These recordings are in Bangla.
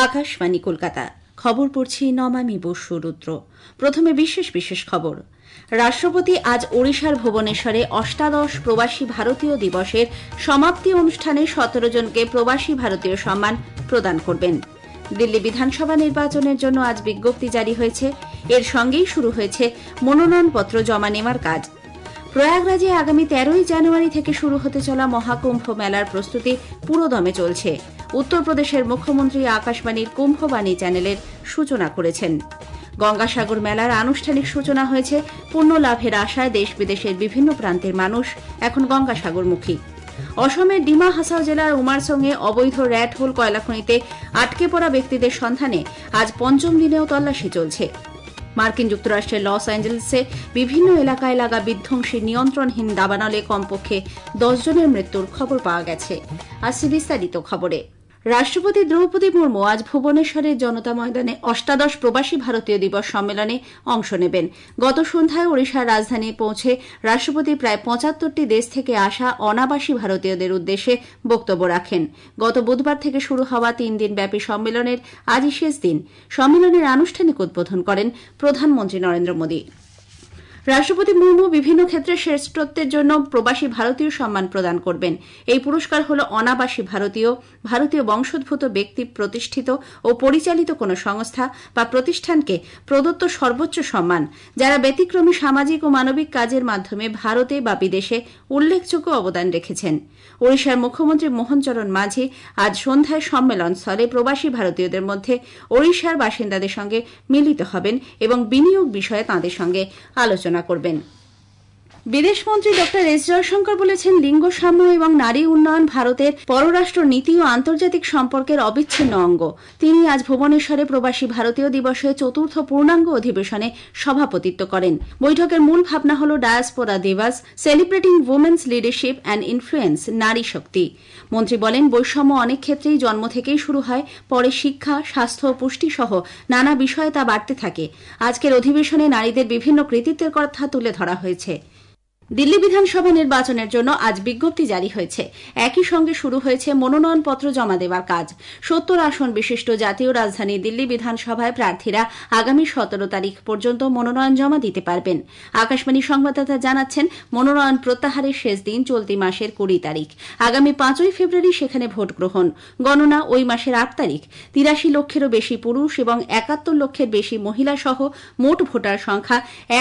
আকাশবাণী কলকাতা। খবর পড়ছি নমামি বসু রুদ্র। প্রথমে বিশেষ বিশেষ খবর। রাষ্ট্রপতি আজ ওড়িশার ভুবনেশ্বরে অষ্টাদশ প্রবাসী ভারতীয় দিবসের সমাপ্তি অনুষ্ঠানে 17 জনকে প্রবাসী ভারতীয় সম্মান প্রদান করবেন। দিল্লি বিধানসভা নির্বাচনের জন্য আজ বিজ্ঞপ্তি জারি হয়েছে। এর সঙ্গেই শুরু হয়েছে মনোনয়নপত্র জমা নেওয়ার কাজ। প্রয়াগরাজে আগামী 13 জানুয়ারি থেকে শুরু হতে চলা মহাকুম্ভ মেলার প্রস্তুতি পুরোদমে চলছে। উত্তরপ্রদেশের মুখ্যমন্ত্রী আকাশবাণীর কুম্ভবাণী চ্যানেলের সূচনা করেছেন। গঙ্গাসাগর মেলার আনুষ্ঠানিক সূচনা হয়েছে। পুণ্য লাভের আশায় দেশ বিদেশের বিভিন্ন প্রান্তের মানুষ এখন গঙ্গাসাগরমুখী। অসমের ডিমা হাসাও জেলার উমারসঙ্গে অবৈধ র্যাট হোল কয়লাখনিতে আটকে পড়া ব্যক্তিদের সন্ধানে আজ পঞ্চম দিনেও তল্লাশি চলছে। মার্কিন যুক্তরাষ্ট্রের লস অ্যাঞ্জেলেসে বিভিন্ন এলাকায় লাগা বিধ্বংসী নিয়ন্ত্রণহীন দাবানলে কমপক্ষে 10 জনের মৃত্যুর খবর পাওয়া গেছে। আসছে বিস্তারিত খবরে। রাষ্ট্রপতি দ্রৌপদী মুর্মু আজ ভুবনেশ্বরের জনতা ময়দানে অষ্টাদশ প্রবাসী ভারতীয় দিবস সম্মেলনে অংশ নেবেন। গত সন্ধ্যায় ওড়িশার রাজধানী পৌঁছে রাষ্ট্রপতি প্রায় 75টি দেশ থেকে আসা অনাবাসী ভারতীয়দের উদ্দেশ্যে বক্তব্য রাখেন। গত বুধবার থেকে শুরু হওয়া 3 দিনব্যাপী সম্মেলনের আজই শেষ দিন। সম্মেলনের আনুষ্ঠানিক উদ্বোধন করেন প্রধানমন্ত্রী নরেন্দ্র মোদী। রাষ্ট্রপতি মুর্মু বিভিন্ন ক্ষেত্রে শ্রেষ্ঠত্বের জন্য প্রবাসী ভারতীয় সম্মান প্রদান করবেন। এই পুরস্কার হল অনাবাসী ভারতীয় বংশোদ্ভূত ব্যক্তি প্রতিষ্ঠিত ও পরিচালিত কোনো সংস্থা বা প্রতিষ্ঠানকে প্রদত্ত সর্বোচ্চ সম্মান, যারা ব্যতিক্রমী সামাজিক ও মানবিক কাজের মাধ্যমে ভারতে বা বিদেশে উল্লেখযোগ্য অবদান রেখেছেন। ওড়িশার মুখ্যমন্ত্রী মোহন চরণ মাঝি আজ সন্ধ্যায় সম্মেলনস্থলে প্রবাসী ভারতীয়দের মধ্যে ওড়িশার বাসিন্দাদের সঙ্গে মিলিত হবেন এবং বিনিয়োগ বিষয়ে তাঁদের সঙ্গে আলোচনা করবেন। বিদেশমন্ত্রী ড এস জয়শঙ্কর বলেছেন, লিঙ্গ সাম্য এবং নারী উন্নয়ন ভারতের পররাষ্ট্র নীতি ও আন্তর্জাতিক সম্পর্কের অবিচ্ছিন্ন অঙ্গ। তিনি আজ ভুবনেশ্বরে প্রবাসী ভারতীয় দিবসে 4র্থ পূর্ণাঙ্গ অধিবেশনে সভাপতিত্ব করেন। বৈঠকের মূল ভাবনা হল ডায়াসপোরা দিবস, celebrating women's leadership and influence, নারী শক্তি। মন্ত্রী বলেন, বৈষম্য অনেক ক্ষেত্রেই জন্ম থেকেই শুরু হয়, পরে শিক্ষা, স্বাস্থ্য, পুষ্টি সহ নানা বিষয়ে তা বাড়তে থাকে। আজকের অধিবেশনে নারীদের বিভিন্ন কৃতিত্বের কথা তুলে ধরা হয়েছে। দিল্লি বিধানসভা নির্বাচনের জন্য আজ বিজ্ঞপ্তি জারি হয়েছে। একই সঙ্গে শুরু হয়েছে মনোনয়নপত্র জমা দেওয়ার কাজ। 70 আসন বিশিষ্ট জাতীয় রাজধানী দিল্লি বিধানসভায় প্রার্থীরা আগামী 17 তারিখ পর্যন্ত মনোনয়ন জমা দিতে পারবেন। আকাশবাণী সংবাদদাতা জানাচ্ছেন, মনোনয়ন প্রত্যাহারের শেষ দিন চলতি মাসের 20 তারিখ। আগামী 5 ফেব্রুয়ারি সেখানে ভোট গ্রহণ। গণনা ওই মাসের 8 তারিখ। 83 লক্ষেরও বেশি পুরুষ এবং 71 লক্ষের বেশি মহিলা সহ মোট ভোটার সংখ্যা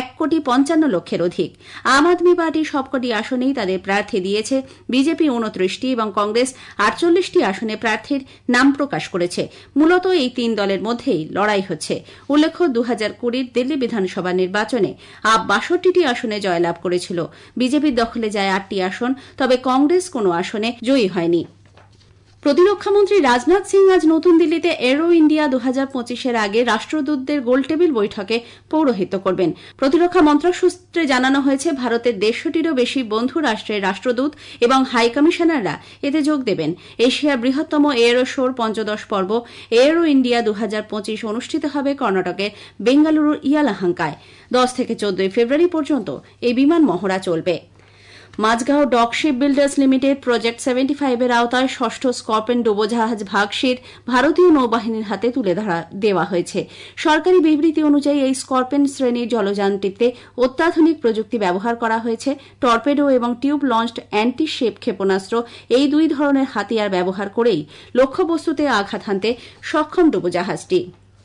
1,55 লক্ষের অধিক। আম আদমি পার্টি সবকটি আসনেই তাদের প্রার্থী দিয়েছে। বিজেপি 29টি এবং কংগ্রেস 48টি আসনে প্রার্থীর নাম প্রকাশ করেছে। মূলত এই 3 দলের মধ্যেই লড়াই হচ্ছে। উল্লেখ্য, 2020 দিল্লি বিধানসভা নির্বাচনে আপ 62টি আসনে জয়লাভ করেছিল। বিজেপির দখলে যায় 8টি আসন, তবে কংগ্রেস কোনো আসনে জয়ী হয়নি। প্রতিরক্ষামন্ত্রী রাজনাথ সিং আজ নতুন দিল্লিতে এরো ইন্ডিয়া 2025-এর আগে রাষ্ট্রদূতদের গোলটেবিল বৈঠকে পৌরোহিত্য করবেন। প্রতিরক্ষা মন্ত্রক সূত্রে জানানো হয়েছে, ভারতের 150টিরও বেশি বন্ধু রাষ্ট্রের রাষ্ট্রদূত এবং হাই কমিশনাররা এতে যোগ দেবেন। এশিয়ার বৃহত্তম এরো শোর পঞ্চদশ পর্ব এরো ইন্ডিয়া 2025 অনুষ্ঠিত হবে কর্ণাটকের বেঙ্গালুরুর ইয়ালাহাঙ্কায়। 10 থেকে 14 ফেব্রুয়ারি পর্যন্ত এই বিমান মহড়া চলবে। Mazagon dock ship builders limited project 75-এর আওতায় 6ষ্ঠ স্কর্পেন ডুবোজাহাজ ভাগশির ভারতীয় নৌবাহিনীর হাতে তুলে দেওয়া হয়েছে। সরকারি বিবৃতি অনুযায়ী এই স্কর্পেন শ্রেণীর জলযানটিতে অত্যাধুনিক প্রযুক্তি ব্যবহার করা হয়েছে। টর্পেডো এবং টিউব লঞ্চড অ্যান্টি শিপ ক্ষেপণাস্ত্র, এই 2 ধরনের হাতিয়ার ব্যবহার করেই লক্ষ্যবস্তুতে আঘাত হানতে সক্ষম ডুবোজাহাজটি।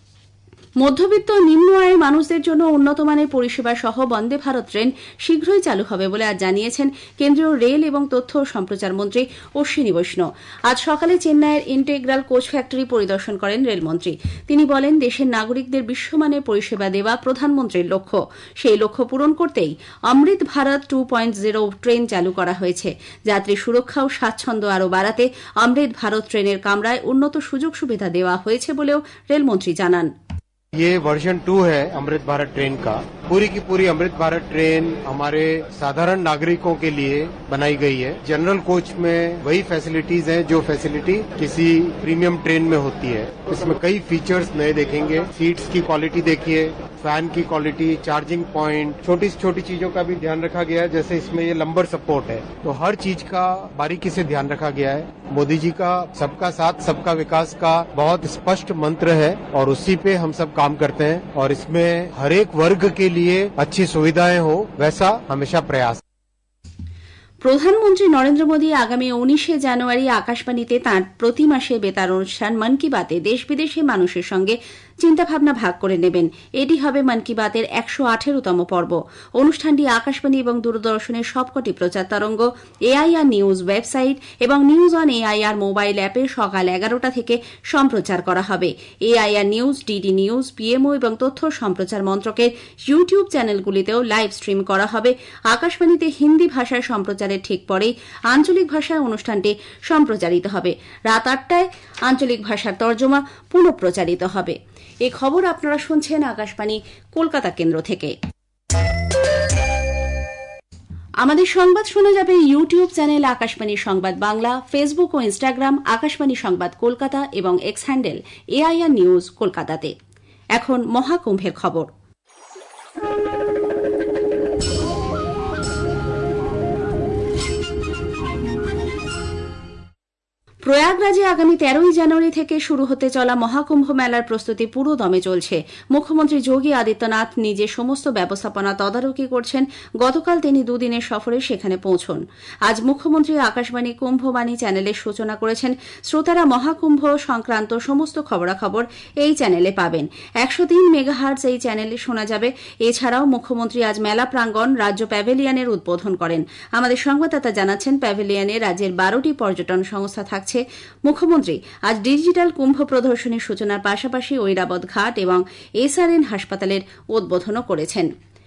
মধ্যবিত্ত নিম্ন আয়ের মানুষদের জন্য উন্নতমানের পরিষেবা সহ বন্দে ভারত ট্রেন শীঘ্রই চালু হবে বলে আজ জানিয়েছেন কেন্দ্রীয় রেল এবং তথ্য ও সম্প্রচার মন্ত্রী অশ্বিনী বৈষ্ণব। আজ সকালে চেন্নাইয়ের ইন্টেগ্রাল কোচ ফ্যাক্টরি পরিদর্শন করেন রেলমন্ত্রী। তিনি বলেন, দেশের নাগরিকদের বিশ্বমানের পরিষেবা দেওয়া প্রধানমন্ত্রীর লক্ষ্য। সেই লক্ষ্য পূরণ করতেই অমৃত ভারত 2.0 ট্রেন চালু করা হয়েছে। যাত্রী সুরক্ষা ও স্বাচ্ছন্দ্য আরও বাড়াতে অমৃত ভারত ট্রেনের কামরায় উন্নত সুযোগ সুবিধা দেওয়া হয়েছে বলেও রেলমন্ত্রী জানান। ये वर्जन 2 है अमृत भारत ट्रेन का। पूरी की पूरी अमृत भारत ट्रेन हमारे साधारण नागरिकों के लिए बनाई गई है। जनरल कोच में वही फैसिलिटीज हैं जो फैसिलिटी किसी प्रीमियम ट्रेन में होती है। इसमें कई फीचर्स नए देखेंगे। सीट्स की क्वालिटी देखिए, फैन की क्वालिटी, चार्जिंग पॉइंट, छोटी से छोटी चीजों का भी ध्यान रखा गया है। जैसे इसमें ये लंबर सपोर्ट है, तो हर चीज का बारीकी से ध्यान रखा गया है। मोदी जी का सबका साथ सबका विकास का बहुत स्पष्ट मंत्र है और उसी पे हम सब काम करते हैं और इसमें हर एक वर्ग के लिए अच्छी सुविधाएं हो, वैसा हमेशा प्रयास। প্রধানমন্ত্রী নরেন্দ্র মোদী আগামী 19শে জানুয়ারি আকাশবাণীতে তাঁর প্রতি মাসে বেতার অনুষ্ঠান মন কি বাতে দেশ বিদেশের মানুষের সঙ্গে চিন্তাভাবনা ভাগ করে নেবেন। এটি হবে মন কি বাতের 118তম পর্ব। অনুষ্ঠানটি আকাশবাণী এবং দূরদর্শনের সবকটি প্রচার তরঙ্গ, এআইআর নিউজ ওয়েবসাইট এবং নিউজ অন এআইআর মোবাইল অ্যাপে সকাল 11টা থেকে সম্প্রচার করা হবে। AIR news, DD news, PMO এবং তথ্য সম্প্রচার মন্ত্রকের ইউটিউব চ্যানেলগুলিতেও লাইভ স্ট্রিম করা হবে। আকাশবাণীতে হিন্দি ভাষায় সম্প্রচারের ঠিক পরেই আঞ্চলিক ভাষায় অনুষ্ঠানটি সম্প্রচারিত হবে। রাত 8টায় আঞ্চলিক ভাষার তর্জমা পুনঃপ্রচারিত হবে। এই খবর আপনারা শুনছেন আকাশবাণী কলকাতা কেন্দ্র থেকে। আমাদের সংবাদ শোনা যাবে ইউটিউব চ্যানেল আকাশবাণী সংবাদ বাংলা, ফেসবুক ও ইনস্টাগ্রাম আকাশবাণী সংবাদ কলকাতা এবং এক্স হ্যান্ডেল এআইআর নিউজ কলকাতাতে। এখন মহাকুম্ভের খবর। প্রয়াগরাজে আগামী 13ই জানুয়ারি থেকে শুরু হতে চলা মহাকুম্ভ মেলার প্রস্তুতি পুরো দমে চলছে। মুখ্যমন্ত্রী যোগী আদিত্যনাথ নিজে সমস্ত ব্যবস্থাপনা তদারকি করছেন। গতকাল তিনি দুদিনের সফরে সেখানে পৌঁছন। আজ মুখ্যমন্ত্রী আকাশবাণী কুম্ভবাণী চ্যানেলের সূচনা করেছেন। শ্রোতারা মহাকুম্ভ সংক্রান্ত সমস্ত খবরাখবর এই চ্যানেলে পাবেন। 103 মেগাহার্টজ এই চ্যানেলে শোনা যাবে। এছাড়াও মুখ্যমন্ত্রী আজ মেলা প্রাঙ্গণ রাজ্য প্যাভিলিয়নের উদ্বোধন করেন। আমাদের সংবাদদাতা জানাচ্ছেন, প্যাভিলিয়নে রাজ্যের 12টি পর্যটন সংস্থা থাকছে। মুখ্যমন্ত্রী আজ ডিজিটাল কুম্ভ প্রদর্শনীর সূচনার পাশাপাশি ঐরাবত ঘাট এবং এসআরএন হাসপাতালের উদ্বোধনও করেছেন।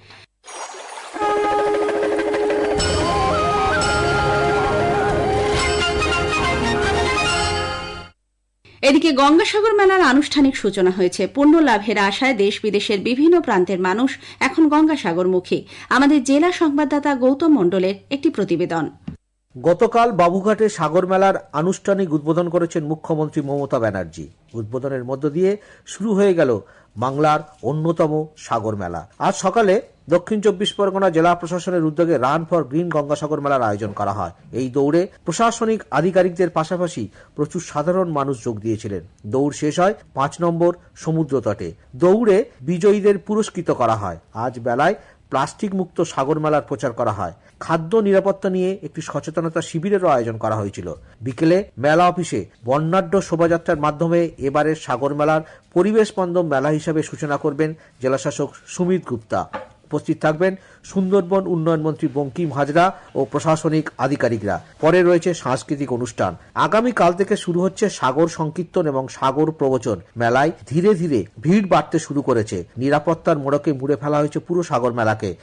এদিকে গঙ্গাসাগর মেলার আনুষ্ঠানিক সূচনা হয়েছে। পুণ্য লাভের আশায় দেশ বিদেশের বিভিন্ন প্রান্তের মানুষ এখন গঙ্গাসাগরমুখী। আমাদের জেলা সংবাদদাতা গৌতম মণ্ডলের একটি প্রতিবেদন। গতকাল বাবুঘাটে সাগর মেলার আনুষ্ঠানিক উদ্বোধন করেছেন মুখ্যমন্ত্রী মমতা ব্যানার্জি। উদ্বোধনের মধ্য দিয়ে শুরু হয়ে গেল বাংলার অন্যতম সাগর মেলা। আজ সকালে দক্ষিণ 24 পরগনা জেলা প্রশাসনের উদ্যোগে রান ফর গ্রিন গঙ্গাসাগর মেলার আয়োজন করা হয়। এই দৌড়ে প্রশাসনিক আধিকারিকদের পাশাপাশি প্রচুর সাধারণ মানুষ যোগ দিয়েছিলেন। দৌড় শেষ হয় 5 নম্বর সমুদ্র তটে। দৌড়ে বিজয়ীদের পুরস্কৃত করা হয়। আজ বেলায় প্লাস্টিক মুক্ত সাগর মেলার প্রচার করা হয়। খাদ্য নিরাপত্তা নিয়ে একটি সচেতনতা শিবিরেরও আয়োজন করা হয়েছিল। বিকেলে মেলা অফিসে বর্ণাঢ্য শোভাযাত্রার মাধ্যমে এবারের সাগর মেলার পরিবেশ বান্ধব মেলা হিসাবে সূচনা করবেন জেলাশাসক সুমিত গুপ্তা। উপস্থিত থাকবেন সুন্দরবন উন্নয়ন মন্ত্রী বঙ্কিম হাজরা ও প্রশাসনিক আধিকারিকরা। পরে রয়েছে সাংস্কৃতিক অনুষ্ঠান। আগামীকাল থেকে শুরু হচ্ছে সাগর সংকীর্তন এবং সাগর প্রবচন। মেলায় ধীরে ধীরে ভিড় বাড়তে শুরু করেছে। নিরাপত্তার মোড়কে মুড়ে ফেলা হয়েছে পুরো সাগর মেলাকে।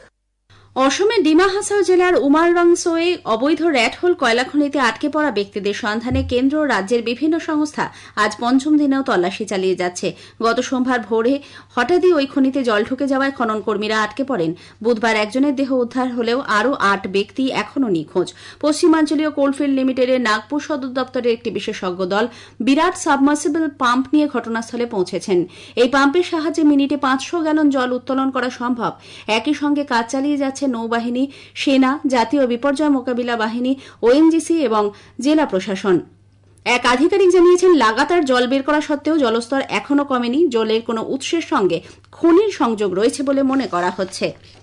অসমের ডিমা হাসাও জেলার উমারংসোয়ে অবৈধ র্যাটহোল কয়লা খনিতে আটকে পড়া ব্যক্তিদের সন্ধানে কেন্দ্র ও রাজ্যের বিভিন্ন সংস্থা আজ পঞ্চম দিনেও তল্লাশি চালিয়ে যাচ্ছে। গত সোমবার ভোরে হঠাৎই ওই খনিতে জল ঢুকে যাওয়ায় খনন কর্মীরা আটকে পড়েন। বুধবার একজনের দেহ উদ্ধার হলেও আরও 8 ব্যক্তি এখনও নিখোঁজ। পশ্চিমাঞ্চলীয় কোলফিল্ড লিমিটেডের নাগপুর সদর দপ্তরের একটি বিশেষজ্ঞ দল বিরাট সাবমার্সিবল পাম্প নিয়ে ঘটনাস্থলে পৌঁছেছেন। এই পাম্পের সাহায্যে মিনিটে 500 গ্যালন জল উত্তোলন করা সম্ভব। একই সঙ্গে কাজ চালিয়ে যাচ্ছে নৌবাহিনী, সেনা, জাতীয় বিপর্যয় মোকাবিলা বাহিনী, ওএনজিসি এবং জেলা প্রশাসন। এক আধিকারিক জানিয়েছেন, লাগাতার জল বের করা সত্ত্বেও জলস্তর এখনও কমেনি। জলের কোনো উৎসের সঙ্গে খনির সংযোগ রয়েছে বলে মনে করা হচ্ছে।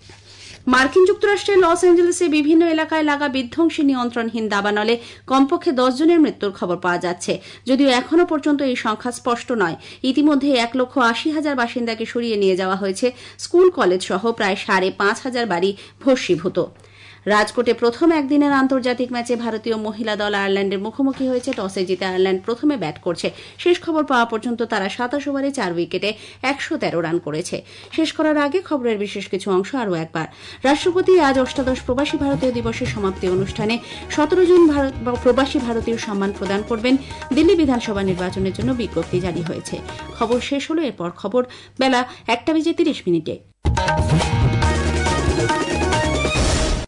মার্কিন যুক্তরাষ্ট্রের লস অ্যাঞ্জেলেসে বিভিন্ন এলাকায় লাগা বিধ্বংসী নিয়ন্ত্রণহীন দাবানলে কমপক্ষে 10 জনের মৃত্যুর খবর পাওয়া যাচ্ছে। যদিও এখনও পর্যন্ত এই সংখ্যা স্পষ্ট নয়। ইতিমধ্যে 1,80,000 বাসিন্দাকে সরিয়ে নিয়ে যাওয়া হয়েছে। স্কুল কলেজ সহ প্রায় 5,500 বাড়ি ভস্মীভূত। রাজকোটে প্রথম একদিনের আন্তর্জাতিক ম্যাচে ভারতীয় মহিলা দল আয়ারল্যান্ডের মুখোমুখি হয়েছে। টসে জিতে আয়ারল্যান্ড প্রথমে ব্যাট করছে। শেষ খবর পাওয়া পর্যন্ত তারা 27 ওভারে 4 উইকেটে 113 রান করেছে। শেষ করার আগে খবরের বিশেষ কিছু অংশ আরও একবার। রাষ্ট্রপতি আজ অষ্টাদশ প্রবাসী ভারতীয় দিবসের সমাপ্তি অনুষ্ঠানে 17 জন প্রবাসী ভারতীয় সম্মান প্রদান করবেন। দিল্লি বিধানসভা নির্বাচনের জন্য বিজ্ঞপ্তি জারি হয়েছে। খবর শেষ হলো। এরপর খবর বেলা 1:30 মিনিটে।